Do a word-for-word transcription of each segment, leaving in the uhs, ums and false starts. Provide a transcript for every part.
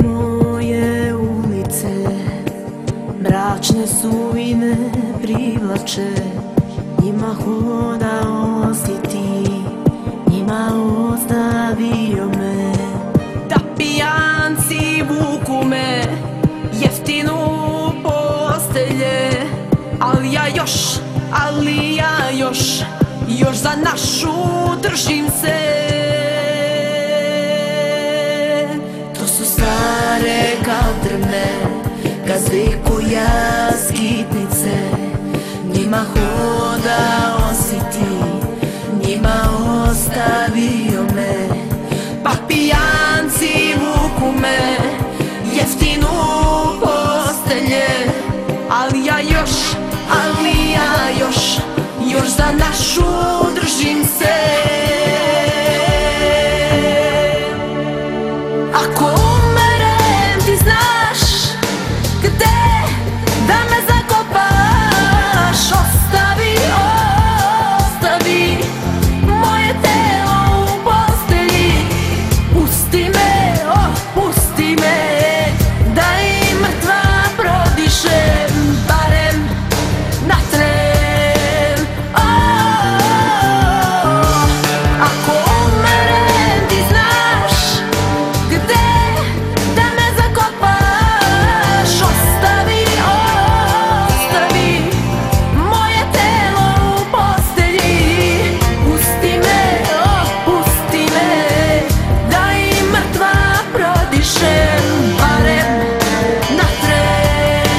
Moje ulice mračne suvine privlače, njima hoda osjeti, njima ostavio me. Da pijanci vuku me, jeftinu postelje, ali ja još, ali ja još, još za našu držim se. To su stare kao drvne gazde koja skitnice, njima hoda osjeti, njima ostavio me. Pa pijanci vuku me, jeftinu postelje, ali ja još, ali ja još, još za našu držim se. Ako umerem ti znaš gde da me zakopaš, ostavi, ostavi moje telo u postelji, pusti me, oh, pusti me, da i mrtva prodišem, barem na tren. Oh, ako umerem ti znaš gde da me zakopaš, ostavi, ostavi moje telo u postelji, pusti me, oh, pusti me, da i mrtva prodišem, barem na tren.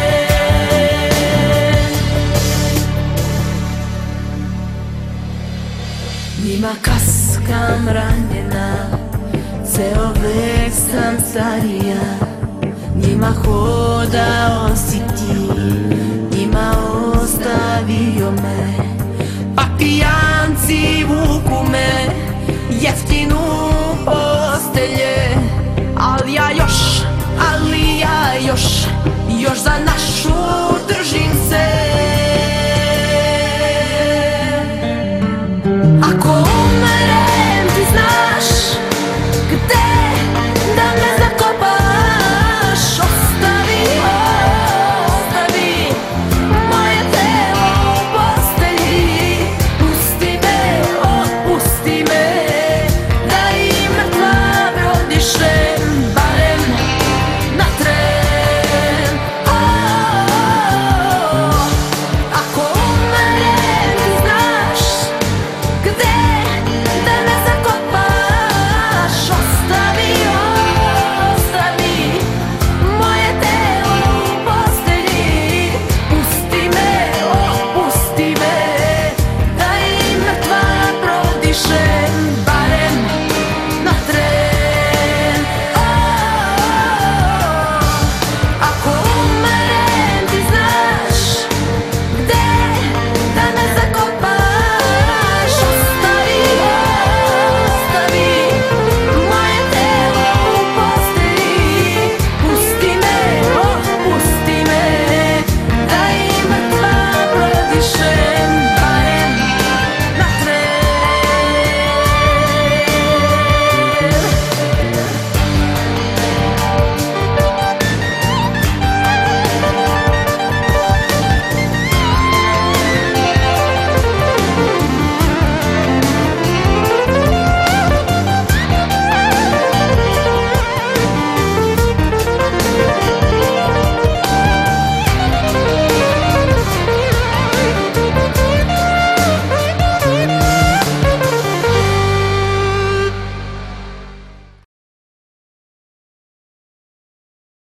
Njima kaskam ranjena, ceo vek sam starija, njima hoda osjeti, njima ostavio me. Pa pijanci vuku me, jeftinu postelje, ali ja još, ali ja još, još za našu